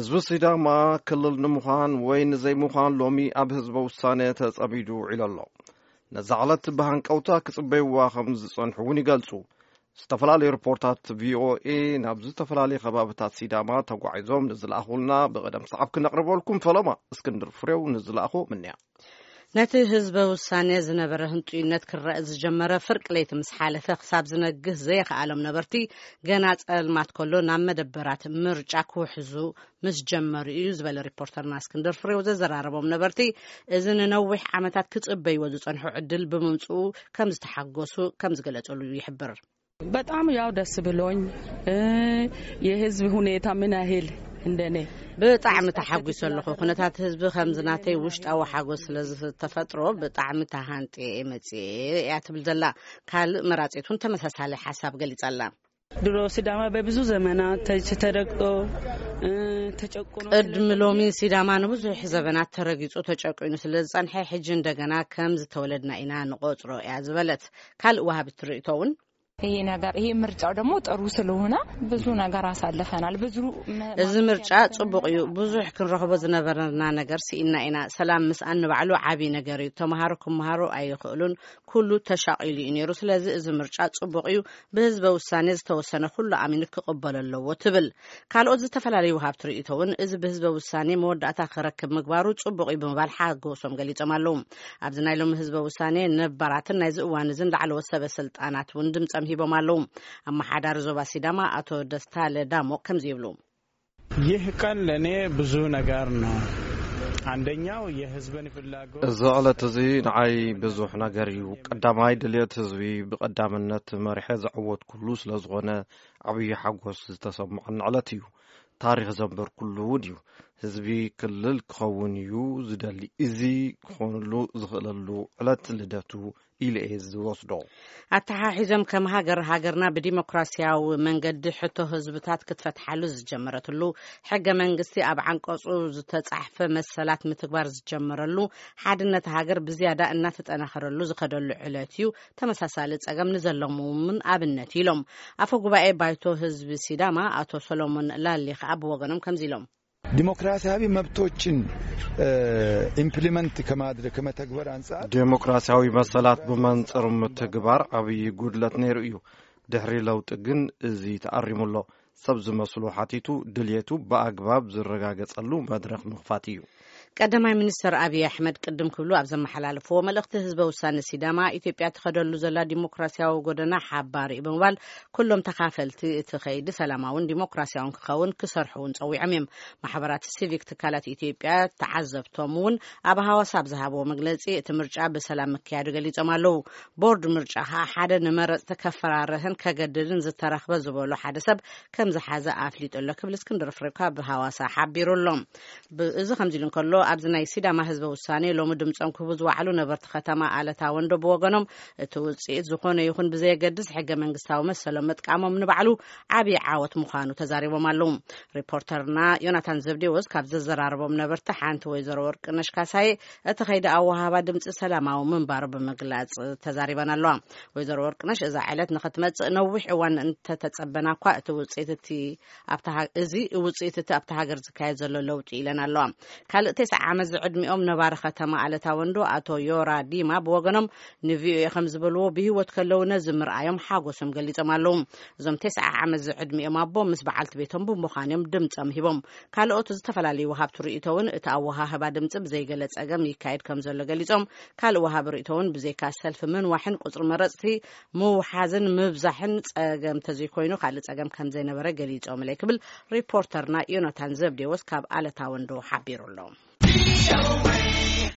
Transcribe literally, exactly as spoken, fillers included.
ህዝብ ሲዳማ ክልል ንምዃን ወይ ንዘይ ምዃን ሎሚ ኣብ ህዝበ ውሳነ ተጸቢዱ ኢለሎ ነዛዕለት በሃንቀውታ ክጽበይዋ ከም ዝጸንሑ እውን ይገልጹ ዝተፈላለዩ ሪፖርታት ቪኦኤ ናብ ዝተፈላለዩ ከባቢታት ሲዳማ ተጓዒዞም ንዝለኣኹልና ብቀደም ሰዓብ ክነቕርበልኩም ፈለማ እስክንድር ፍሬው ንዝለኣኹ ምንያ ነቲ ህዝበ ውሳኔ ዝነበረ ህንጡይነት ክረአ ዝጀመረ ፍርቅ ለይቲ ምስ ሓለፈ ክሳብ ዝነግህ ዘይከኣሎም ነበርቲ ገና ጸልማት ከሎ ናብ መደበራት ምርጫ ክውሕዙ ምስ ጀመሩ እዩ ዝበለ ሪፖርተርና እስክንድር ፍሬው ዘዘራረቦም ነበርቲ እዚ ንነዊሕ ዓመታት ክጽበይዎ ዝጸንሑ ዕድል ብምምጽኡ ከም ዝተሓገሱ ከም ዝገለጸሉ ይሕብር። በጣም ያው ደስ ብሎኝ የህዝብ ሁኔታ ምን ያህል እንደኔ ብጣዕሚ ተሓጒሰለኹ ኩነታት ህዝቢ ከምዝናተይ ውሽጣዊ ሓጎስ ስለዝተፈጥሮ ብጣዕሚ ተሃንጤ መጽ እያ ትብል ዘላ ካልእ መራጺቱን ተመሳሳሊ ሓሳብ ገሊጻላ። ድሮ ሲዳማ በብዙ ዘመናት ተረግጦ ተጨቆኖ ቅድም ሎሚ ሲዳማ ንብዙሕ ዘመናት ተረጊጹ ተጨቆይኑ ስለዝጸንሐ ሕጂ እንደገና ከም ዝተወለድና ኢና ንቆጽሮ እያ ዝበለት። ካልእ ወሃቢት ርእቶውን ይሄ ነገር ይሄ ምርጫው ደግሞ ጥሩ ስለሆነ ብዙ ነገር አሳልፈናል። ብዙ እዚ ምርጫ ጽቡቅ እዩ ብዙሕ ክንረኽቦ ዝነበረና ነገር ሲኢና ኢና ሰላም ምስ አንባዕሉ ዓቢ ነገር እዩ ተማሃሩ ክማሃሩ ኣይኽእሉን ኩሉ ተሻቂሉ ይነሩ ስለዚ እዚ ምርጫ ጽቡቅ እዩ በህዝበ ውሳኔ ዝተወሰነ ኩሉ ኣሚን ክቅበለለዎ ትብል። ካልኦት ዝተፈላለዩ ወሃብት ርእቶውን እዚ በህዝበ ውሳኔ መወዳእታ ክረክብ ምግባሩ ጽቡቅ እዩ ብምባል ሓጎሶም ገሊጾም ኣለዉ። ኣብዚ ናይ ሎሚ ህዝበ ውሳኔ ነባራትን ናይ ዝእዋን ዝን ላዕለወ ሰበስልጣናት እውን ድምጸም ሂቦም ኣለዉ። አማሓዳር ዞባ ሲዳማ አቶ ደስታ ለዳሞ ከምዚ ይብሉ። ይህ ቀን ለኔ ብዙ ነገር ነው። አንደኛው የህዝብን ፍላጎት እዚ ዕለት እዚ ንዓይ ብዙሕ ነገር እዩ። ቀዳማይ ድልየት ህዝቢ ብቀዳምነት መሪሕ ዝዕወት ኩሉ ስለዝኾነ ዓብይ ሓጎስ ዝተሰምዐን ዕለት እዩ። ታሪኽ ዘንበር ኩሉ እዩ ህዝቢ ክልል ክኸውን እዩ ዝደሊ እዚ ክኾንሉ ዝኽእለሉ ዕለት ልደቱ ኢልኤ ዝወስዶ ኣተሓሒዞም ከም ሃገር ሃገርና ብዲሞክራሲያዊ መንገዲ ሕቶ ህዝብታት ክትፈትሓሉ ዝጀመረትሉ ሕገ መንግስቲ ኣብ ዓንቀጹ ዝተጻሕፈ መሰላት ምትግባር ዝጀመረሉ ሓድነት ሃገር ብዝያዳ እናተጠናኸረሉ ዝኸደሉ ዕለት እዩ ተመሳሳሊ ጸገም ንዘለሙምን ኣብነት ኢሎም ኣፈ ጉባኤ ባይቶ ህዝቢ ሲዳማ አቶ ሰሎሞን ላሊኽ ኣብ ወገኖም ከምዚ ኢሎም ዲሞክራሲያዊ መብቶችን ኢምፕሊመንት ከማድረግ ከመተግበር አንጻር ዲሞክራሲያዊ መሰላት በመንጽር ምትግባር አብይ ጉድለት ነይሩ እዩ። ድሕሪ ለውጥ ግን እዚ ተአሪሙሎ ሰብ ዝመስሉ ሓቲቱ ድልየቱ በአግባብ ዝረጋገጸሉ መድረኽ ምኽፋት እዩ። ቀዳማይ ሚኒስትር አብይ አሕመድ ቅድም ክብሉ ኣብ ዘመሓላለፈዎ መልእኽቲ ህዝበ ውሳኔ ሲዳማ ኢትዮጵያ ተኸደሉ ዘላ ዲሞክራሲያዊ ጎደና ሓባሪ ብምባል ኩሎም ተኻፈልቲ እቲ ኸይዲ ሰላማውን ዲሞክራሲያውን ክኸውን ክሰርሑን ጸዊዖም እዮም። ማሕበራት ሲቪክ ትካላት ኢትዮጵያ ተዓዘብቶም እውን ኣብ ሃዋሳ ዝሃበዎ መግለጺ እቲ ምርጫ ብሰላም ምክያዱ ገሊጾም ኣለዉ። ቦርድ ምርጫ ሓደ ንመረጽቲ ከፈራርህን ከገድድን ዝተረኽበ ዝበሉ ሓደ ሰብ ከም ዝሓዘ ኣፍሊጡሎ ክብል እስክንድር ፍሬካ ብሃዋሳ ሓቢሩሎም። እዚ ከምዚ ኢሉ እንከሎ ኣብዚ ናይ ሲዳማ ህዝበ ውሳኔ ሎሚ ድምጾም ክህቡ ዝዋዕሉ ነበርቲ ከተማ ኣለታ ወንዶ ብወገኖም እቲ ውጽኢት ዝኾነ ይኹን ብዘየገድስ ሕገ መንግስታዊ መሰሎም መጥቃሞም ንባዕሉ ዓብዪ ዓወት ምዃኑ ተዛሪቦም ኣለዉ። ሪፖርተርና ዮናታን ዘብዴዎስ ካብ ዘዘራርቦም ነበርቲ ሓንቲ ወይዘሮ ወርቅነሽ ካሳዬ እቲ ኸይዲ ኣወሃባ ድምፂ ሰላማዊ ምንባሩ ብምግላጽ ተዛሪበን ኣለዋ። ወይዘሮ ወርቅነሽ እዛ ዕለት ንኽትመጽእ ነዊሕ እዋን እንተተጸበና እኳ እቲ ውጽኢት እቲ እዚ ውጽኢት እቲ ኣብቲ ሃገር ዝካየድ ዘሎ ለውጢ ኢለን ኣለዋ። ካልእ ተስዓ ዓመት ዝዕድሚኦም ነባሪ ከተማ ኣለታ ወንዶ አቶ ዮራ ዲማ ብወገኖም ንቪኦኤ ከም ዝበልዎ ብህይወት ከለዉ ነዚ ምርኣዮም ሓጎሶም ገሊጾም ኣለዉ። እዞም ተስዓ ዓመት ዝዕድሚኦም ኣቦ ምስ በዓልቲ ቤቶም ብምዃኖም ድምፆም ሂቦም ካልኦት ዝተፈላለዩ ወሃብቲ ርእቶውን እቲ ኣወሃህባ ድምፂ ብዘይገለ ጸገም ይካየድ ከም ዘሎ ገሊጾም ካልእ ወሃቢ ርእቶውን ብዘይካ ሰልፊ ምንዋሕን ቁፅሪ መረፅቲ ምውሓዝን ምብዛሕን ጸገም ተዘይኮይኑ ካልእ ጸገም ከም ዘይነበረ ገሊጾም ለይ ክብል ሪፖርተርና ዮናታን ዘብዴዎስ ካብ ኣለታ ወንዶ ሓቢሩሎም።